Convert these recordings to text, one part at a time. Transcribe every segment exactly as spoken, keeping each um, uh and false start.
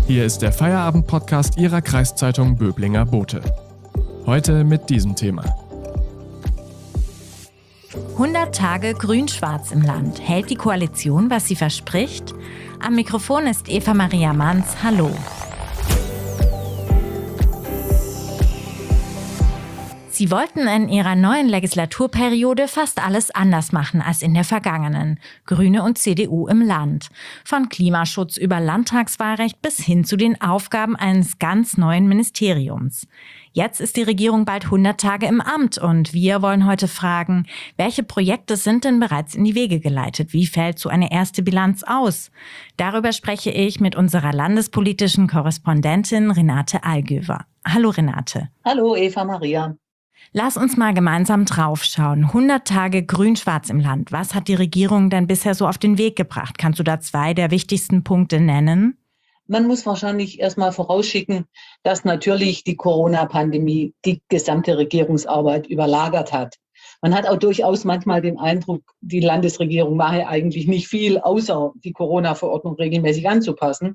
Hier ist der Feierabend-Podcast Ihrer Kreiszeitung Böblinger Bote. Heute mit diesem Thema. hundert Tage Grün-Schwarz im Land. Hält die Koalition, was sie verspricht? Am Mikrofon ist Eva Maria Manns. Hallo. Sie wollten in ihrer neuen Legislaturperiode fast alles anders machen als in der vergangenen. Grüne und C D U im Land. Von Klimaschutz über Landtagswahlrecht bis hin zu den Aufgaben eines ganz neuen Ministeriums. Jetzt ist die Regierung bald hundert Tage im Amt und wir wollen heute fragen, welche Projekte sind denn bereits in die Wege geleitet? Wie fällt so eine erste Bilanz aus? Darüber spreche ich mit unserer landespolitischen Korrespondentin Renate Allgöwer. Hallo Renate. Hallo Eva Maria. Lass uns mal gemeinsam draufschauen. hundert Tage Grün-Schwarz im Land. Was hat die Regierung denn bisher so auf den Weg gebracht? Kannst du da zwei der wichtigsten Punkte nennen? Man muss wahrscheinlich erstmal vorausschicken, dass natürlich die Corona-Pandemie die gesamte Regierungsarbeit überlagert hat. Man hat auch durchaus manchmal den Eindruck, die Landesregierung mache eigentlich nicht viel, außer die Corona-Verordnung regelmäßig anzupassen.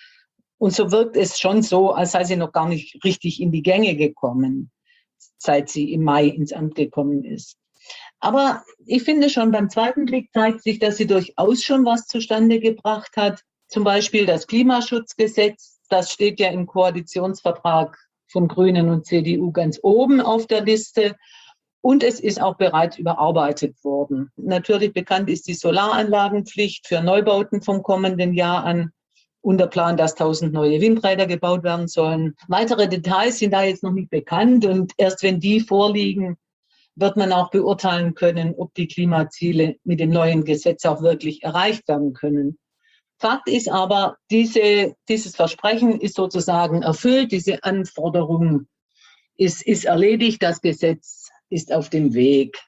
Und so wirkt es schon so, als sei sie noch gar nicht richtig in die Gänge gekommen, seit sie im Mai ins Amt gekommen ist. Aber ich finde schon beim zweiten Blick zeigt sich, dass sie durchaus schon was zustande gebracht hat. Zum Beispiel das Klimaschutzgesetz, das steht ja im Koalitionsvertrag von Grünen und C D U ganz oben auf der Liste. Und es ist auch bereits überarbeitet worden. Natürlich bekannt ist die Solaranlagenpflicht für Neubauten vom kommenden Jahr an. Und der Plan, dass tausend neue Windräder gebaut werden sollen. Weitere Details sind da jetzt noch nicht bekannt und erst wenn die vorliegen, wird man auch beurteilen können, ob die Klimaziele mit dem neuen Gesetz auch wirklich erreicht werden können. Fakt ist aber, diese, dieses Versprechen ist sozusagen erfüllt, diese Anforderung ist, ist erledigt, das Gesetz ist auf dem Weg.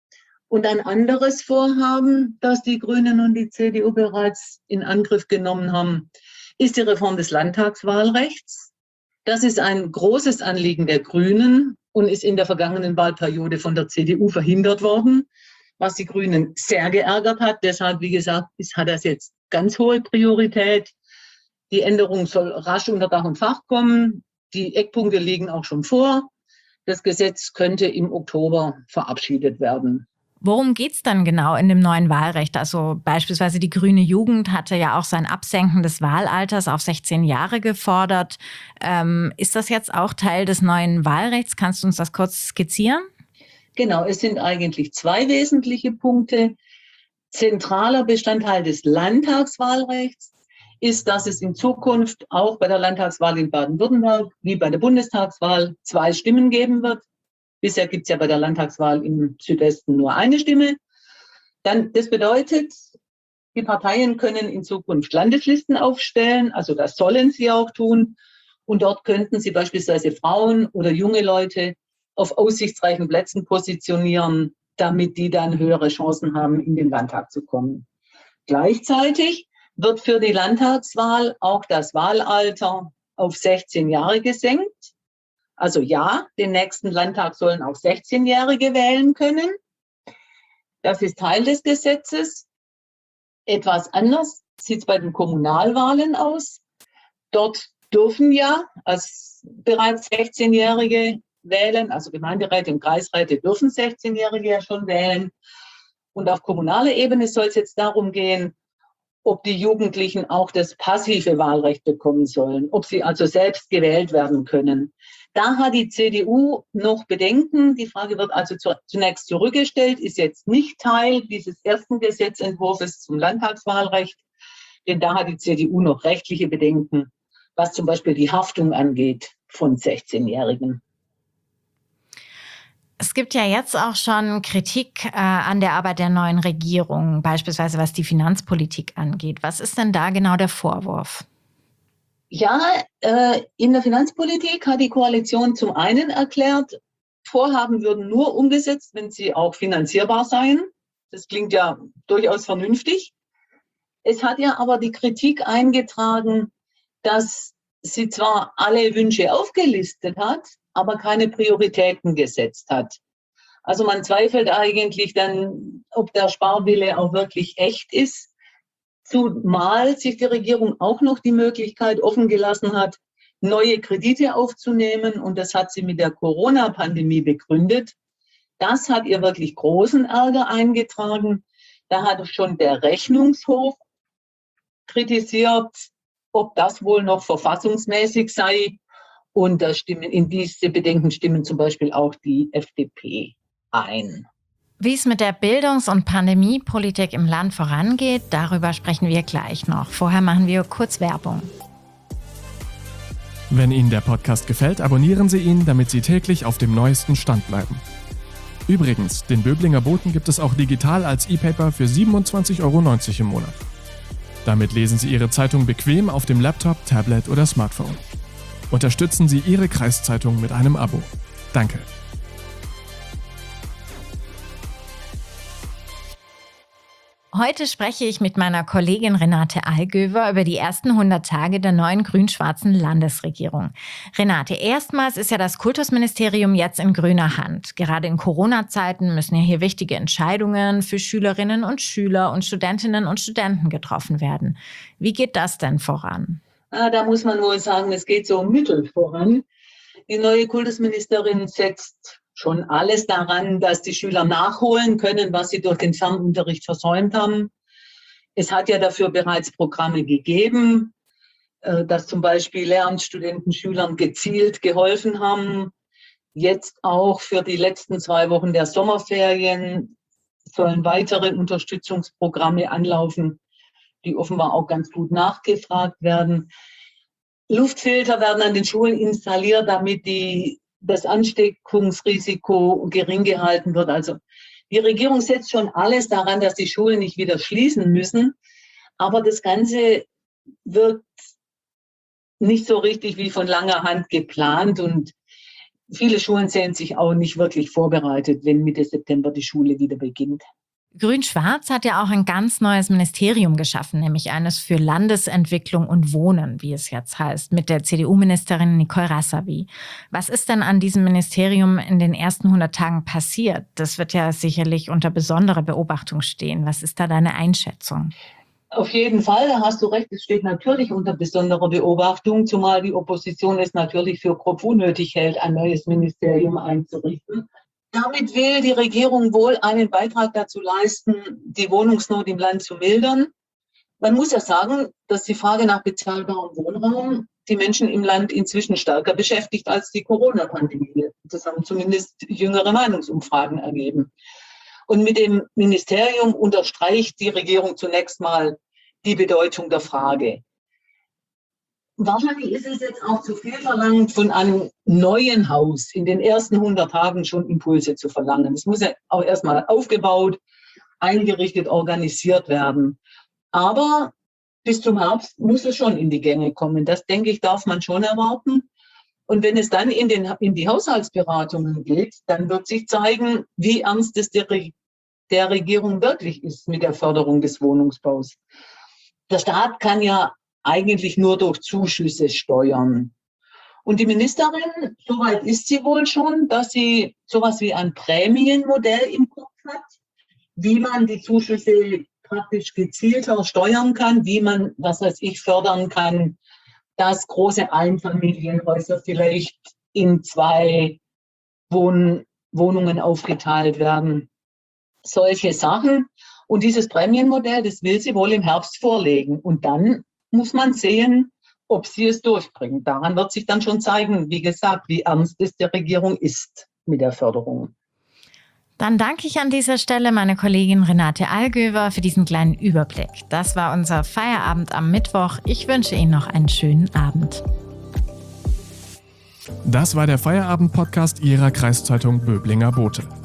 Und ein anderes Vorhaben, das die Grünen und die C D U bereits in Angriff genommen haben, ist die Reform des Landtagswahlrechts. Das ist ein großes Anliegen der Grünen und ist in der vergangenen Wahlperiode von der C D U verhindert worden, was die Grünen sehr geärgert hat. Deshalb, wie gesagt, ist, hat das jetzt ganz hohe Priorität. Die Änderung soll rasch unter Dach und Fach kommen. Die Eckpunkte liegen auch schon vor. Das Gesetz könnte im Oktober verabschiedet werden. Worum geht's dann genau in dem neuen Wahlrecht? Also beispielsweise die Grüne Jugend hatte ja auch sein Absenken des Wahlalters auf sechzehn Jahre gefordert. Ähm, ist das jetzt auch Teil des neuen Wahlrechts? Kannst du uns das kurz skizzieren? Genau, es sind eigentlich zwei wesentliche Punkte. Zentraler Bestandteil des Landtagswahlrechts ist, dass es in Zukunft auch bei der Landtagswahl in Baden-Württemberg wie bei der Bundestagswahl zwei Stimmen geben wird. Bisher gibt es ja bei der Landtagswahl im Südwesten nur eine Stimme. Dann, das bedeutet, die Parteien können in Zukunft Landeslisten aufstellen, also das sollen sie auch tun. Und dort könnten sie beispielsweise Frauen oder junge Leute auf aussichtsreichen Plätzen positionieren, damit die dann höhere Chancen haben, in den Landtag zu kommen. Gleichzeitig wird für die Landtagswahl auch das Wahlalter auf sechzehn Jahre gesenkt. Also ja, den nächsten Landtag sollen auch sechzehnjährige wählen können. Das ist Teil des Gesetzes. Etwas anders sieht es bei den Kommunalwahlen aus. Dort dürfen ja als bereits sechzehnjährige wählen, also Gemeinderäte und Kreisräte dürfen sechzehnjährige ja schon wählen. Und auf kommunaler Ebene soll es jetzt darum gehen, ob die Jugendlichen auch das passive Wahlrecht bekommen sollen, ob sie also selbst gewählt werden können. Da hat die C D U noch Bedenken. Die Frage wird also zu, zunächst zurückgestellt, ist jetzt nicht Teil dieses ersten Gesetzentwurfs zum Landtagswahlrecht, denn da hat die C D U noch rechtliche Bedenken, was zum Beispiel die Haftung angeht von sechzehnjährigen. Es gibt ja jetzt auch schon Kritik äh, an der Arbeit der neuen Regierung, beispielsweise was die Finanzpolitik angeht. Was ist denn da genau der Vorwurf? Ja, äh, in der Finanzpolitik hat die Koalition zum einen erklärt, Vorhaben würden nur umgesetzt, wenn sie auch finanzierbar seien. Das klingt ja durchaus vernünftig. Es hat ja aber die Kritik eingetragen, dass sie zwar alle Wünsche aufgelistet hat, aber keine Prioritäten gesetzt hat. Also man zweifelt eigentlich dann, ob der Sparwille auch wirklich echt ist. Zumal sich die Regierung auch noch die Möglichkeit offen gelassen hat, neue Kredite aufzunehmen. Und das hat sie mit der Corona-Pandemie begründet. Das hat ihr wirklich großen Ärger eingetragen. Da hat schon der Rechnungshof kritisiert, ob das wohl noch verfassungsmäßig sei. Und da stimmen, in diese Bedenken stimmen zum Beispiel auch die F D P ein. Wie es mit der Bildungs- und Pandemiepolitik im Land vorangeht, darüber sprechen wir gleich noch. Vorher machen wir kurz Werbung. Wenn Ihnen der Podcast gefällt, abonnieren Sie ihn, damit Sie täglich auf dem neuesten Stand bleiben. Übrigens, den Böblinger Boten gibt es auch digital als E-Paper für siebenundzwanzig Euro neunzig im Monat. Damit lesen Sie Ihre Zeitung bequem auf dem Laptop, Tablet oder Smartphone. Unterstützen Sie Ihre Kreiszeitung mit einem Abo. Danke. Heute spreche ich mit meiner Kollegin Renate Allgöwer über die ersten hundert Tage der neuen grün-schwarzen Landesregierung. Renate, erstmals ist ja das Kultusministerium jetzt in grüner Hand. Gerade in Corona-Zeiten müssen ja hier wichtige Entscheidungen für Schülerinnen und Schüler und Studentinnen und Studenten getroffen werden. Wie geht das denn voran? Ah, da muss man wohl sagen, es geht so mittel voran. Die neue Kultusministerin setzt schon alles daran, dass die Schüler nachholen können, was sie durch den Fernunterricht versäumt haben. Es hat ja dafür bereits Programme gegeben, dass zum Beispiel Lehramtsstudenten Schülern gezielt geholfen haben. Jetzt auch für die letzten zwei Wochen der Sommerferien sollen weitere Unterstützungsprogramme anlaufen, die offenbar auch ganz gut nachgefragt werden. Luftfilter werden an den Schulen installiert, damit die das Ansteckungsrisiko gering gehalten wird. Also die Regierung setzt schon alles daran, dass die Schulen nicht wieder schließen müssen. Aber das Ganze wirkt nicht so richtig wie von langer Hand geplant. Und viele Schulen sehen sich auch nicht wirklich vorbereitet, wenn Mitte September die Schule wieder beginnt. Grün-Schwarz hat ja auch ein ganz neues Ministerium geschaffen, nämlich eines für Landesentwicklung und Wohnen, wie es jetzt heißt, mit der C D U-Ministerin Nicole Rassavy. Was ist denn an diesem Ministerium in den ersten hundert Tagen passiert? Das wird ja sicherlich unter besonderer Beobachtung stehen. Was ist da deine Einschätzung? Auf jeden Fall, da hast du recht, es steht natürlich unter besonderer Beobachtung, zumal die Opposition es natürlich für grob unnötig hält, ein neues Ministerium einzurichten. Damit will die Regierung wohl einen Beitrag dazu leisten, die Wohnungsnot im Land zu mildern. Man muss ja sagen, dass die Frage nach bezahlbarem Wohnraum die Menschen im Land inzwischen stärker beschäftigt als die Corona-Pandemie. Das haben zumindest jüngere Meinungsumfragen ergeben. Und mit dem Ministerium unterstreicht die Regierung zunächst mal die Bedeutung der Frage. Wahrscheinlich ist es jetzt auch zu viel verlangt, von einem neuen Haus in den ersten hundert Tagen schon Impulse zu verlangen. Es muss ja auch erstmal aufgebaut, eingerichtet, organisiert werden. Aber bis zum Herbst muss es schon in die Gänge kommen. Das, denke ich, darf man schon erwarten. Und wenn es dann in, den, in die Haushaltsberatungen geht, dann wird sich zeigen, wie ernst es der, der Regierung wirklich ist mit der Förderung des Wohnungsbaus. Der Staat kann ja eigentlich nur durch Zuschüsse steuern. Und die Ministerin, soweit ist sie wohl schon, dass sie sowas wie ein Prämienmodell im Kopf hat, wie man die Zuschüsse praktisch gezielter steuern kann, wie man, was weiß ich, fördern kann, dass große Einfamilienhäuser vielleicht in zwei Wohn- Wohnungen aufgeteilt werden. Solche Sachen. Und dieses Prämienmodell, das will sie wohl im Herbst vorlegen. Und dann muss man sehen, ob sie es durchbringt. Daran wird sich dann schon zeigen, wie gesagt, wie ernst es der Regierung ist mit der Förderung. Dann danke ich an dieser Stelle meine Kollegin Renate Allgöwer für diesen kleinen Überblick. Das war unser Feierabend am Mittwoch. Ich wünsche Ihnen noch einen schönen Abend. Das war der Feierabend-Podcast Ihrer Kreiszeitung Böblinger Bote.